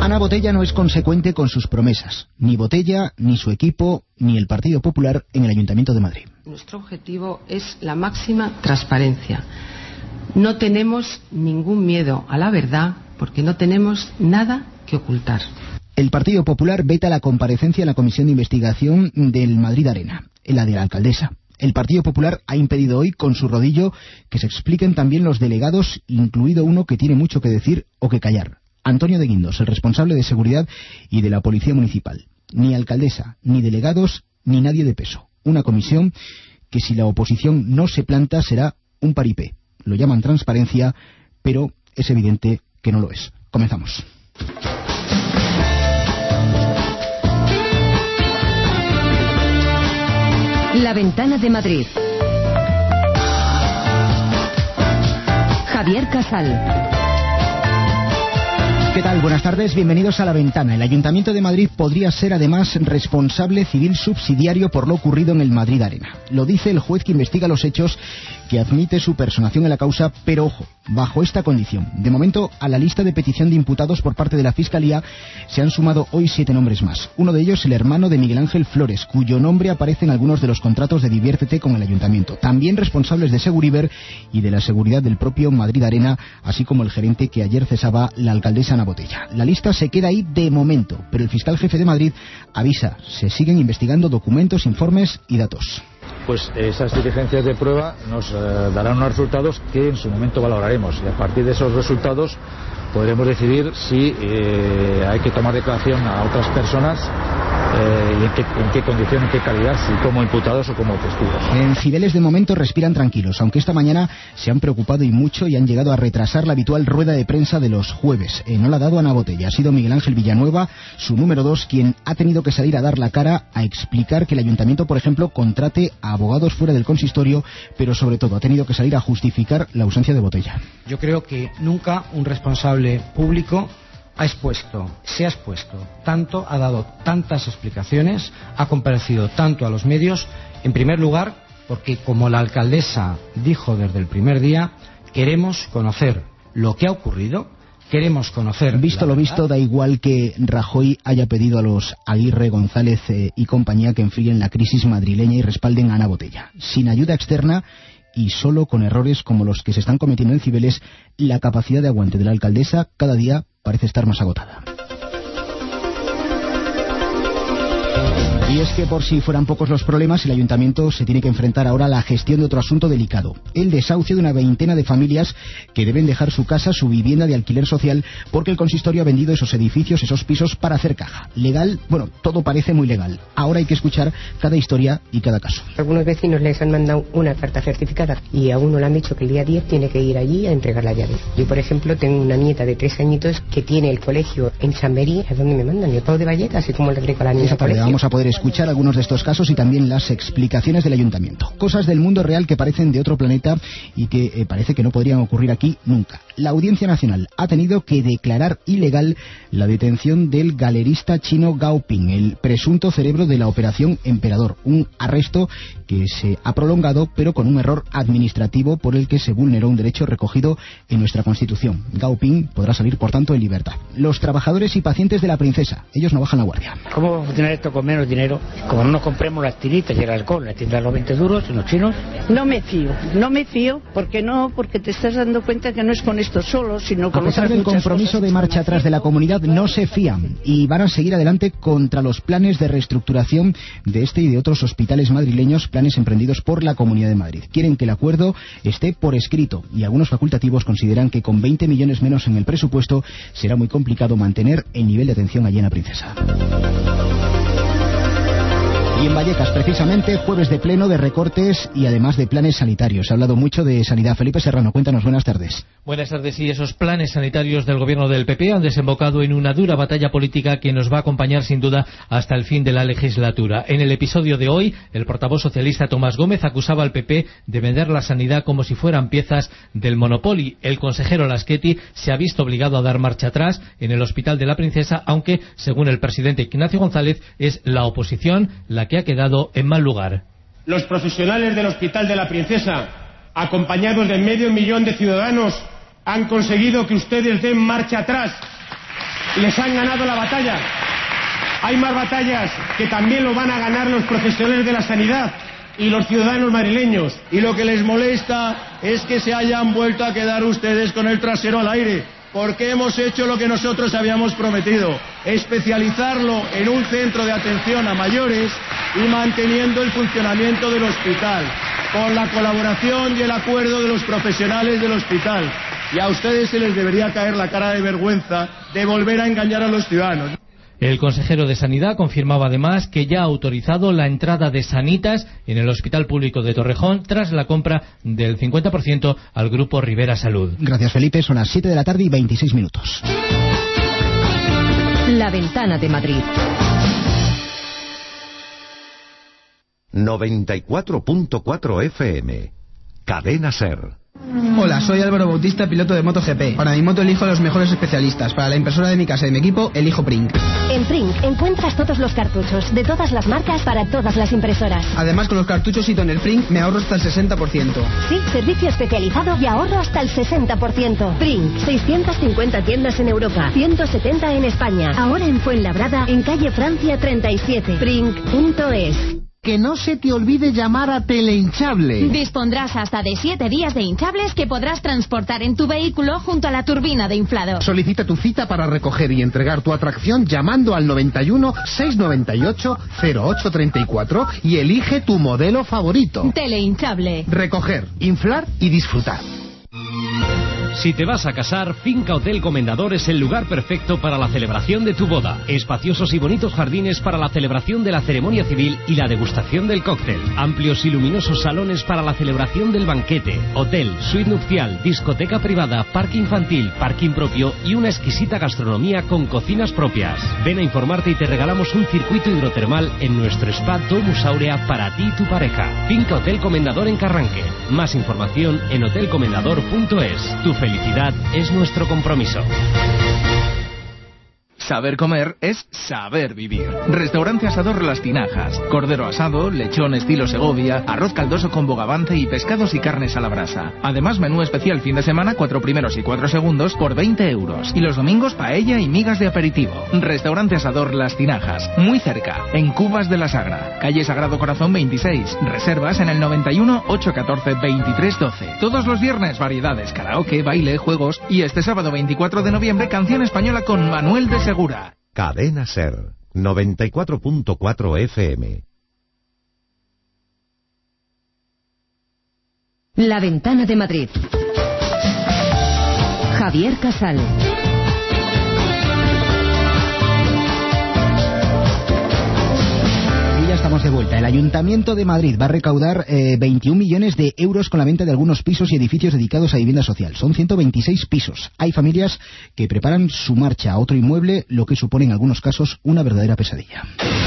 Ana Botella no es consecuente con sus promesas. Ni Botella, ni su equipo, ni el Partido Popular en el Ayuntamiento de Madrid. Nuestro objetivo es la máxima transparencia. No tenemos ningún miedo a la verdad porque no tenemos nada que ocultar. El Partido Popular veta la comparecencia en la Comisión de Investigación del Madrid Arena, en la de la alcaldesa. El Partido Popular ha impedido hoy, con su rodillo, que se expliquen también los delegados, incluido uno que tiene mucho que decir o que callar. Antonio de Guindos, el responsable de seguridad y de la Policía Municipal. Ni alcaldesa, ni delegados, ni nadie de peso. Una comisión que, si la oposición no se planta, será un paripé. Lo llaman transparencia, pero es evidente que no lo es. Comenzamos. La Ventana de Madrid. Javier Casal. ¿Qué tal? Buenas tardes, bienvenidos a La Ventana. El Ayuntamiento de Madrid podría ser además responsable civil subsidiario por lo ocurrido en el Madrid Arena. Lo dice el juez que investiga los hechos, que admite su personación en la causa, pero ojo, bajo esta condición. De momento, a la lista de petición de imputados por parte de la Fiscalía se han sumado hoy 7 nombres más. Uno de ellos, el hermano de Miguel Ángel Flores, cuyo nombre aparece en algunos de los contratos de Diviértete con el Ayuntamiento. También responsables de Seguriber y de la seguridad del propio Madrid Arena, así como el gerente que ayer cesaba la alcaldesa Ana Botella. La lista se queda ahí de momento, pero el fiscal jefe de Madrid avisa, se siguen investigando documentos, informes y datos. Pues esas diligencias de prueba nos darán unos resultados que en su momento valoraremos, y a partir de esos resultados podremos decidir si hay que tomar declaración a otras personas y en qué condición, en qué calidad, si como imputados o como testigos. En Cibeles de momento respiran tranquilos, aunque esta mañana se han preocupado y mucho y han llegado a retrasar la habitual rueda de prensa de los jueves. No la ha dado Ana Botella, ha sido Miguel Ángel Villanueva, su número 2, quien ha tenido que salir a dar la cara, a explicar que el Ayuntamiento, por ejemplo, contrate a abogados fuera del consistorio, pero sobre todo ha tenido que salir a justificar la ausencia de Botella. Yo creo que nunca un responsable público se ha expuesto tanto, ha dado tantas explicaciones, ha comparecido tanto a los medios, en primer lugar, porque como la alcaldesa dijo desde el primer día, queremos conocer lo que ha ocurrido, queremos conocer... Visto lo visto, da igual que Rajoy haya pedido a los Aguirre, González y compañía que enfríen la crisis madrileña y respalden a Ana Botella. Sin ayuda externa y solo con errores como los que se están cometiendo en Cibeles, la capacidad de aguante de la alcaldesa cada día parece estar más agotada. Y es que por si fueran pocos los problemas, el Ayuntamiento se tiene que enfrentar ahora a la gestión de otro asunto delicado, el desahucio de una veintena de familias que deben dejar su casa, su vivienda de alquiler social, porque el consistorio ha vendido esos edificios, esos pisos, para hacer caja. ¿Legal? Bueno, todo parece muy legal. Ahora hay que escuchar cada historia y cada caso. Algunos vecinos les han mandado una carta certificada y a uno le han dicho que el día 10 tiene que ir allí a entregar la llave. Yo, por ejemplo, tengo una nieta de 3 añitos que tiene el colegio en Chamberí, a donde me mandan el Pau de Valleta, así como le traigo a la niña al colegio. Vamos a poder escuchar algunos de estos casos y también las explicaciones del Ayuntamiento. Cosas del mundo real que parecen de otro planeta y que parece que no podrían ocurrir aquí nunca. La Audiencia Nacional ha tenido que declarar ilegal la detención del galerista chino Gao Ping, el presunto cerebro de la Operación Emperador. Un arresto que se ha prolongado, pero con un error administrativo por el que se vulneró un derecho recogido en nuestra Constitución. Gao Ping podrá salir, por tanto, en libertad. Los trabajadores y pacientes de la Princesa, ellos no bajan la guardia. ¿Cómo va a funcionar esto con menos dinero? Como no nos compremos las tiritas y el alcohol, las tiendas de los 20 duros y los chinos. No me fío, porque te estás dando cuenta que no es con esto solo, sino con otras muchas cosas. A pesar del compromiso de marcha atrás de la comunidad, no se fían y van a seguir adelante contra los planes de reestructuración de este y de otros hospitales madrileños, planes emprendidos por la Comunidad de Madrid. Quieren que el acuerdo esté por escrito y algunos facultativos consideran que con 20 millones menos en el presupuesto será muy complicado mantener el nivel de atención allí en la Princesa. Y en Vallecas, precisamente, jueves de pleno de recortes y además de planes sanitarios. Se ha hablado mucho de sanidad. Felipe Serrano, cuéntanos, buenas tardes. Buenas tardes. Y esos planes sanitarios del gobierno del PP han desembocado en una dura batalla política que nos va a acompañar sin duda hasta el fin de la legislatura. En el episodio de hoy, el portavoz socialista Tomás Gómez acusaba al PP de vender la sanidad como si fueran piezas del Monopoly. El consejero Laschetti se ha visto obligado a dar marcha atrás en el Hospital de la Princesa, aunque, según el presidente Ignacio González, es la oposición la que ha quedado en mal lugar. Los profesionales del Hospital de la Princesa, acompañados de 500.000 de ciudadanos, han conseguido que ustedes den marcha atrás les han ganado la batalla. Hay más batallas que también lo van a ganar los profesionales de la sanidad y los ciudadanos madrileños. Y lo que les molesta es que se hayan vuelto a quedar ustedes con el trasero al aire, porque hemos hecho lo que nosotros habíamos prometido, especializarlo en un centro de atención a mayores y manteniendo el funcionamiento del hospital, con la colaboración y el acuerdo de los profesionales del hospital. Y a ustedes se les debería caer la cara de vergüenza de volver a engañar a los ciudadanos. El consejero de Sanidad confirmaba además que ya ha autorizado la entrada de Sanitas en el Hospital Público de Torrejón tras la compra del 50% al Grupo Rivera Salud. Gracias, Felipe. Son las 7 de la tarde y 26 minutos. La Ventana de Madrid. 94.4 FM. Cadena SER. Hola, soy Álvaro Bautista, piloto de MotoGP. Para mi moto elijo a los mejores especialistas. Para la impresora de mi casa y mi equipo, elijo Prink. En Prink encuentras todos los cartuchos de todas las marcas para todas las impresoras. Además, con los cartuchos y Toner Prink me ahorro hasta el 60%. Sí, servicio especializado y ahorro hasta el 60%. Prink, 650 tiendas en Europa, 170 en España. Ahora en Fuenlabrada, en calle Francia 37. Prink.es. Que no se te olvide llamar a Telehinchable. Dispondrás hasta de 7 días de hinchables que podrás transportar en tu vehículo junto a la turbina de inflado. Solicita tu cita para recoger y entregar tu atracción llamando al 91 698 0834 y elige tu modelo favorito. Telehinchable. Recoger, inflar y disfrutar. Si te vas a casar, Finca Hotel Comendador es el lugar perfecto para la celebración de tu boda. Espaciosos y bonitos jardines para la celebración de la ceremonia civil y la degustación del cóctel. Amplios y luminosos salones para la celebración del banquete. Hotel, suite nupcial, discoteca privada, parque infantil, parking propio y una exquisita gastronomía con cocinas propias. Ven a informarte y te regalamos un circuito hidrotermal en nuestro spa Domus Aurea para ti y tu pareja. Finca Hotel Comendador en Carranque. Más información en hotelcomendador.es. Tu felicidad es nuestro compromiso. Saber comer es saber vivir. Restaurante Asador Las Tinajas. Cordero asado, lechón estilo Segovia, arroz caldoso con bogavante y pescados y carnes a la brasa. Además, menú especial fin de semana, 4 primeros y 4 segundos por 20 euros. Y los domingos paella y migas de aperitivo. Restaurante Asador Las Tinajas. Muy cerca, en Cubas de la Sagra. Calle Sagrado Corazón 26. Reservas en el 91 814 2312. Todos los viernes, variedades, karaoke, baile, juegos. Y este sábado 24 de noviembre, canción española con Manuel de Segura. Cadena SER, 94.4 FM. La Ventana de Madrid. Javier Casal. Estamos de vuelta. El Ayuntamiento de Madrid va a recaudar 21 millones de euros con la venta de algunos pisos y edificios dedicados a vivienda social. Son 126 pisos. Hay familias que preparan su marcha a otro inmueble, lo que supone en algunos casos una verdadera pesadilla.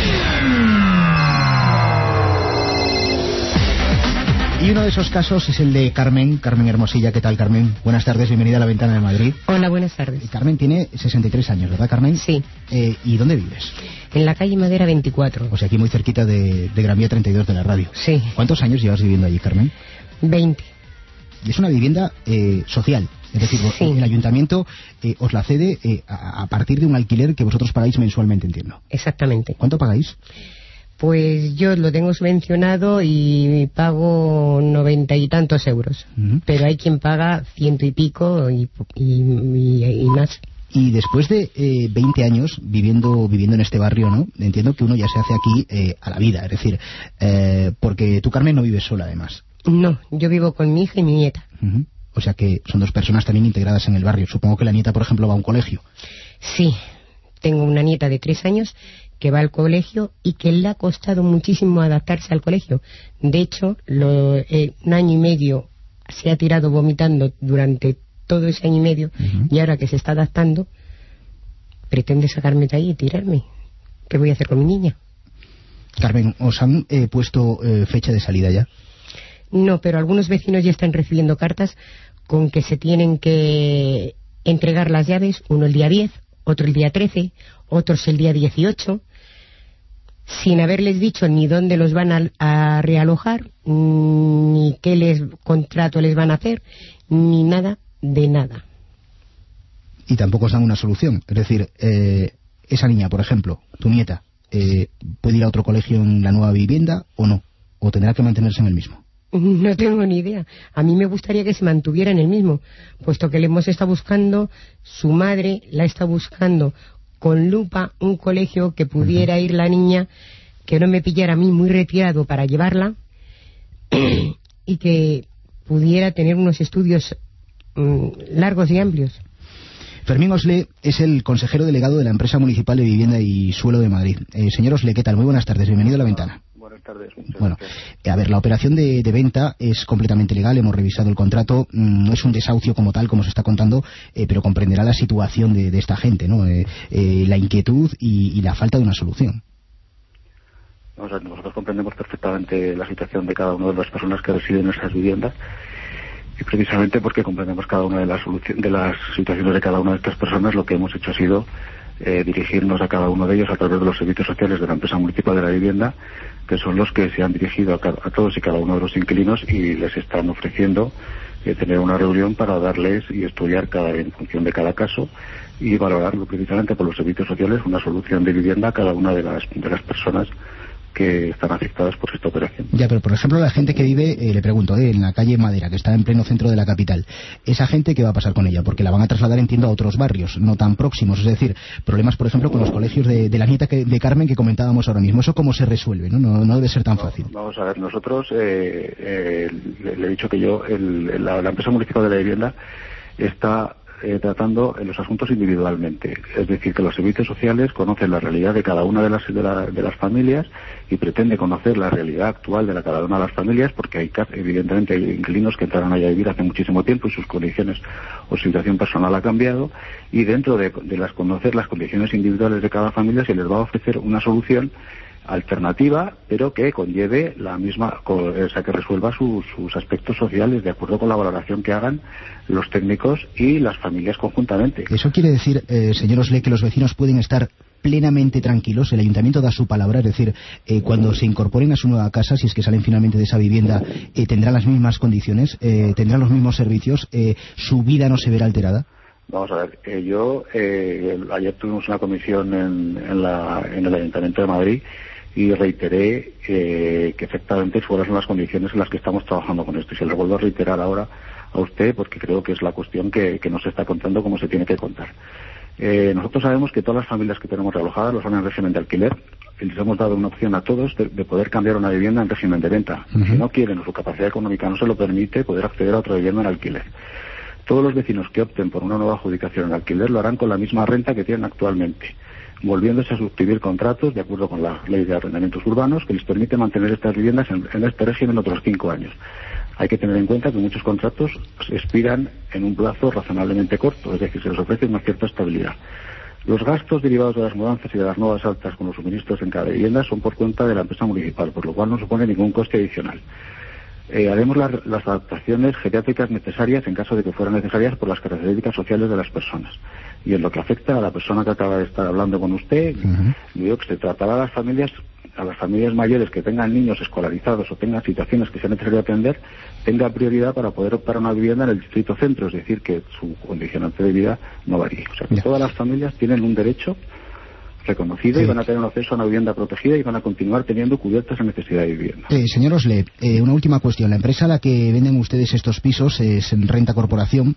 Y uno de esos casos es el de Carmen Hermosilla. ¿Qué tal, Carmen? Buenas tardes, bienvenida a La Ventana de Madrid. Hola, buenas tardes. Carmen tiene 63 años, ¿verdad, Carmen? Sí. ¿Y dónde vives? En la calle Madera 24. O sea, aquí muy cerquita de Gran Vía 32 de la radio. Sí. ¿Cuántos años llevas viviendo allí, Carmen? 20. Y es una vivienda social. Es decir, sí. El ayuntamiento os la cede a partir de un alquiler que vosotros pagáis mensualmente, entiendo. Exactamente. ¿Cuánto pagáis? Pues yo lo tengo subvencionado y pago 90 y tantos euros. Pero hay quien paga 100 y pico y más. Y después de 20 años viviendo en este barrio, ¿no? Entiendo que uno ya se hace aquí a la vida. Es decir, porque tú, Carmen, no vives sola, además. No, yo vivo con mi hija y mi nieta. O sea que son dos personas también integradas en el barrio. Supongo que la nieta, por ejemplo, va a un colegio. Sí, tengo una nieta de 3 años que va al colegio y que le ha costado muchísimo adaptarse al colegio. De hecho, un año y medio se ha tirado vomitando durante todo ese año y medio, y ahora que se está adaptando, pretende sacarme de ahí y tirarme. ¿Qué voy a hacer con mi niña? Carmen, ¿os han puesto fecha de salida ya? No, pero algunos vecinos ya están recibiendo cartas con que se tienen que entregar las llaves, uno el día 10, otro el día 13, otros el día 18, sin haberles dicho ni dónde los van a realojar, ni qué contrato les van a hacer, ni nada de nada. Y tampoco os dan una solución. Es decir, esa niña, por ejemplo, tu nieta, ¿puede ir a otro colegio en la nueva vivienda o no? ¿O tendrá que mantenerse en el mismo? No tengo ni idea. A mí me gustaría que se mantuviera en el mismo, puesto que le hemos estado buscando, su madre la está buscando con lupa un colegio que pudiera ir la niña, que no me pillara a mí muy retirado para llevarla y que pudiera tener unos estudios largos y amplios. Fermín Oslé es el consejero delegado de la Empresa Municipal de Vivienda y Suelo de Madrid. Señor Oslé, ¿qué tal? Muy buenas tardes, bienvenido a La Ventana. Buenas tardes. Bueno, a ver, la operación de venta es completamente legal, hemos revisado el contrato, no es un desahucio como tal, como se está contando, pero comprenderá la situación de esta gente, ¿no? La inquietud y la falta de una solución. O sea, nosotros comprendemos perfectamente la situación de cada una de las personas que residen en esas viviendas, y precisamente porque comprendemos cada una de las situaciones de cada una de estas personas, lo que hemos hecho ha sido dirigirnos a cada uno de ellos a través de los servicios sociales de la Empresa Municipal de la Vivienda, que son los que se han dirigido a todos y cada uno de los inquilinos y les están ofreciendo tener una reunión para darles y estudiar en función de cada caso y valorarlo precisamente por los servicios sociales una solución de vivienda a cada una de las personas que están afectadas por esta operación. Ya, pero por ejemplo la gente que vive, le pregunto, en la calle Madera, que está en pleno centro de la capital, ¿esa gente qué va a pasar con ella? Porque la van a trasladar, entiendo, a otros barrios no tan próximos, es decir, problemas por ejemplo con los colegios de la nieta de Carmen que comentábamos ahora mismo. ¿Eso cómo se resuelve? No debe ser tan fácil. Vamos a ver, nosotros le he dicho que la Empresa Municipal de la Vivienda está tratando los asuntos individualmente, es decir, que los servicios sociales conocen la realidad de cada una de las familias y pretende conocer la realidad actual de cada una de las familias, porque evidentemente hay inquilinos que entraron allá a vivir hace muchísimo tiempo y sus condiciones o situación personal ha cambiado, y dentro de conocer las condiciones individuales de cada familia se les va a ofrecer una solución alternativa, pero que conlleve que resuelva sus aspectos sociales de acuerdo con la valoración que hagan los técnicos y las familias conjuntamente. ¿Eso quiere decir, señor Oslé, que los vecinos pueden estar plenamente tranquilos? El ayuntamiento da su palabra, es decir, cuando se incorporen a su nueva casa, si es que salen finalmente de esa vivienda, tendrán las mismas condiciones, tendrán los mismos servicios, su vida no se verá alterada. Vamos a ver, ayer tuvimos una comisión en el Ayuntamiento de Madrid y reiteré que efectivamente fueron las condiciones en las que estamos trabajando con esto, y se lo vuelvo a reiterar ahora a usted porque creo que es la cuestión que no se está contando como se tiene que contar. Nosotros sabemos que todas las familias que tenemos realojadas lo son en régimen de alquiler y les hemos dado una opción a todos de poder cambiar una vivienda en régimen de venta. Si no quieren o su capacidad económica no se lo permite, poder acceder a otra vivienda en alquiler. Todos los vecinos que opten por una nueva adjudicación en alquiler lo harán con la misma renta que tienen actualmente, volviéndose a suscribir contratos de acuerdo con la ley de arrendamientos urbanos que les permite mantener estas viviendas en este régimen otros 5 años. Hay que tener en cuenta que muchos contratos expiran en un plazo razonablemente corto, es decir, se les ofrece una cierta estabilidad. Los gastos derivados de las mudanzas y de las nuevas altas con los suministros en cada vivienda son por cuenta de la empresa municipal, por lo cual no supone ningún coste adicional. Haremos las adaptaciones geriátricas necesarias en caso de que fueran necesarias por las características sociales de las personas. Y en lo que afecta a la persona que acaba de estar hablando con usted, digo que se tratará a las familias mayores que tengan niños escolarizados o tengan situaciones que sea necesario atender, tenga prioridad para poder optar a una vivienda en el distrito centro, es decir, que su condicionante de vida no varíe. O sea, que todas las familias tienen un derecho reconocido y van a tener un acceso a una vivienda protegida y van a continuar teniendo cubiertas la necesidad de vivienda. Señor Oslé, una última cuestión. La empresa a la que venden ustedes estos pisos es Renta Corporación,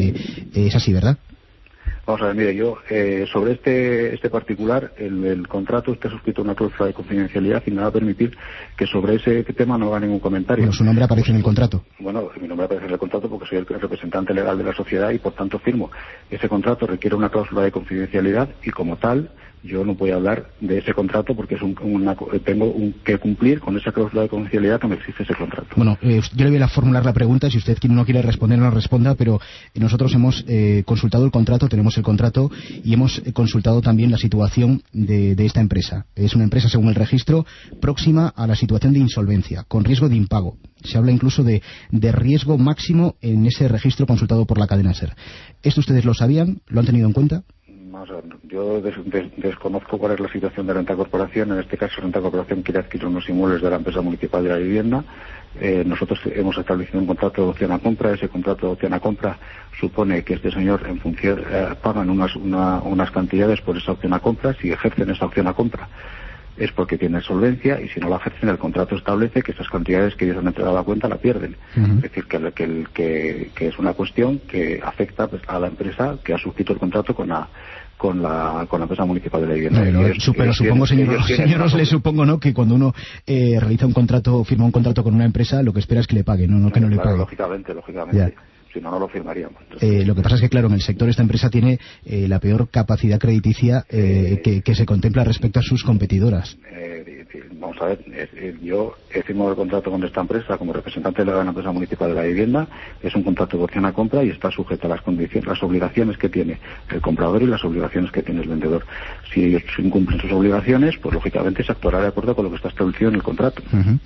es así, ¿verdad? Vamos a ver, mire, yo sobre este particular, el contrato está suscrito una cláusula de confidencialidad y me va a permitir que sobre ese tema no haga ningún comentario. Bueno, su nombre aparece en el contrato. Bueno, mi nombre aparece en el contrato porque soy el representante legal de la sociedad y por tanto firmo. Ese contrato requiere una cláusula de confidencialidad y como tal yo no voy a hablar de ese contrato porque tengo que cumplir con esa cláusula de confidencialidad que me exige ese contrato. Bueno, yo le voy a formular la pregunta, si usted no quiere responder no responda, pero nosotros hemos consultado el contrato, tenemos el contrato y hemos consultado también la situación de esta empresa. Es una empresa, según el registro, próxima a la situación de insolvencia, con riesgo de impago. Se habla incluso de riesgo máximo en ese registro consultado por la cadena SER. ¿Esto ustedes lo sabían? ¿Lo han tenido en cuenta? Vamos a ver, Yo desconozco cuál es la situación de Renta Corporación. En este caso, Renta Corporación quiere adquirir unos inmuebles de la empresa municipal de la vivienda. Nosotros hemos establecido un contrato de opción a compra. Ese contrato de opción a compra supone que este señor, en función, pagan unas cantidades por esa opción a compra. Si ejercen esa opción a compra es porque tienen solvencia, y si no la ejercen, el contrato establece que esas cantidades que ellos han entregado a cuenta la pierden. Es decir, que es una cuestión que afecta pues, a la empresa que ha suscrito el contrato con la empresa municipal de la vivienda. Pero supongo, señor, le supongo, ¿no?, que cuando uno realiza un contrato, firma un contrato con una empresa, lo que espera es que le pague, no que no le pague. Lógicamente. Ya. Si no, no lo firmaríamos. Lo que pasa es que, claro, en el sector esta empresa tiene la peor capacidad crediticia que se contempla respecto a sus competidoras. Vamos a ver, yo he firmado el contrato con esta empresa como representante de la empresa municipal de la vivienda. Es un contrato de opción a compra y está sujeto a las condiciones, las obligaciones que tiene el comprador y las obligaciones que tiene el vendedor. Si ellos incumplen sus obligaciones, pues lógicamente se actuará de acuerdo con lo que está establecido en el contrato.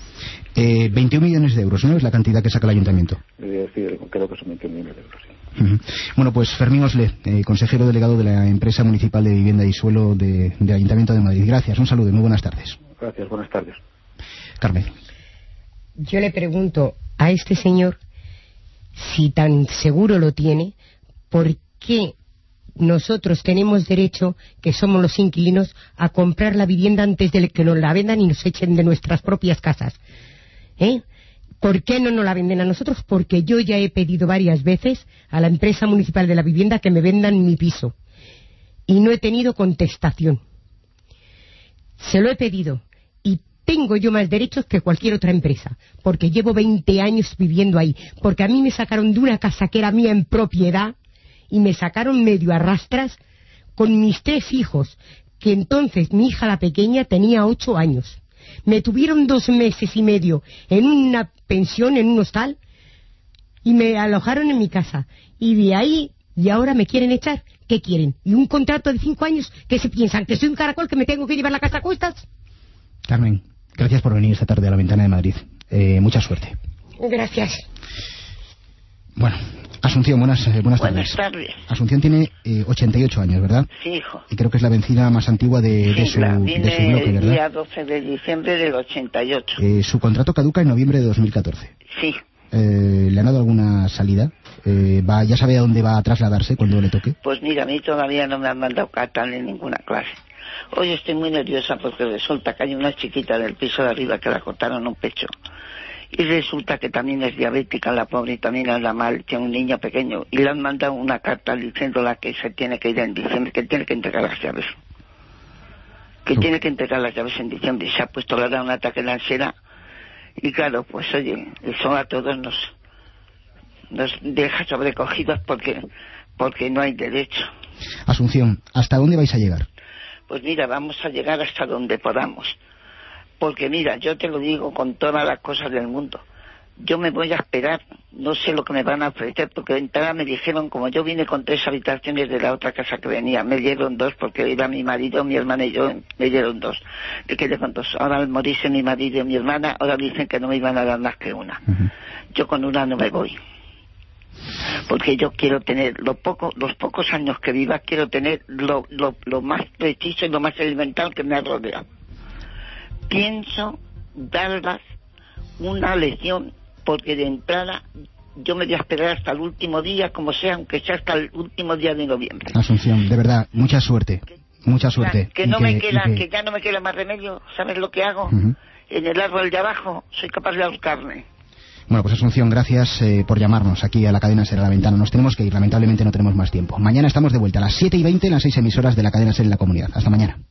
21 millones de euros, ¿no?, es la cantidad que saca el ayuntamiento. Sí, creo que son 21 millones de euros, sí. Bueno, pues Fermín Oslé, consejero delegado de la empresa municipal de vivienda y suelo del Ayuntamiento de Madrid. Gracias, un saludo y muy buenas tardes. Gracias, buenas tardes. Carmen. Yo le pregunto a este señor, si tan seguro lo tiene, ¿por qué nosotros tenemos derecho, que somos los inquilinos, a comprar la vivienda antes de que nos la vendan y nos echen de nuestras propias casas? ¿Por qué no nos la venden a nosotros? Porque yo ya he pedido varias veces a la empresa municipal de la vivienda que me vendan mi piso y no he tenido contestación. Se lo he pedido y tengo yo más derechos que cualquier otra empresa, porque llevo 20 años viviendo ahí, porque a mí me sacaron de una casa que era mía en propiedad y me sacaron medio a rastras con mis 3 hijos, que entonces mi hija la pequeña tenía 8 años. Me tuvieron 2 meses y medio en una pensión, en un hostal, y me alojaron en mi casa. Y de ahí, y ahora me quieren echar. ¿Qué quieren? ¿Y un contrato de 5 años? ¿Qué se piensan? ¿Que soy un caracol que me tengo que llevar la casa a cuestas? Carmen, gracias por venir esta tarde a La Ventana de Madrid. Mucha suerte. Gracias. Bueno, Asunción, buenas tardes. Buenas tardes. Asunción tiene 88 años, ¿verdad? Sí, hijo. Y creo que es la vencida más antigua de su bloque, ¿verdad? El día 12 de diciembre del 88. Su contrato caduca en noviembre de 2014. Sí. ¿Le han dado alguna salida? ¿Ya sabe a dónde va a trasladarse cuando le toque? Pues mira, a mí todavía no me han mandado carta en ninguna clase. Hoy estoy muy nerviosa porque resulta que hay una chiquita del piso de arriba que la cortaron un pecho. Y resulta que también es diabética la pobre y también anda mal, tiene un niño pequeño. Y le han mandado una carta diciéndola que se tiene que ir en diciembre, que tiene que entregar las llaves. Tiene que entregar las llaves en diciembre. Se ha puesto la un ataque de ansiedad. Y claro, pues oye, eso a todos nos deja sobrecogidos porque no hay derecho. Asunción, ¿hasta dónde vais a llegar? Pues mira, vamos a llegar hasta donde podamos. Porque mira, yo te lo digo con todas las cosas del mundo. Yo me voy a esperar, no sé lo que me van a ofrecer, porque de entrada me dijeron, como yo vine con 3 habitaciones de la otra casa que venía, me dieron 2 porque iba mi marido, mi hermana y yo, me dieron 2. Me quedé con 2. Ahora al morirse mi marido y mi hermana, ahora dicen que no me iban a dar más que una. Yo con una no me voy. Porque yo quiero tener los pocos años que viva, quiero tener lo más preciso y lo más elemental que me ha rodeado. Pienso darlas una lección, porque de entrada yo me voy a esperar hasta el último día, como sea, aunque sea hasta el último día de noviembre. Asunción, de verdad, mucha suerte. Mucha suerte. Que ya no me queda más remedio. ¿Sabes lo que hago? En el árbol de abajo soy capaz de ahorcarme. Bueno, pues Asunción, gracias por llamarnos aquí a la cadena SER La Ventana. Nos tenemos que ir, lamentablemente no tenemos más tiempo. Mañana estamos de vuelta a las 7:20 en las 6 emisoras de la cadena SER en la comunidad. Hasta mañana.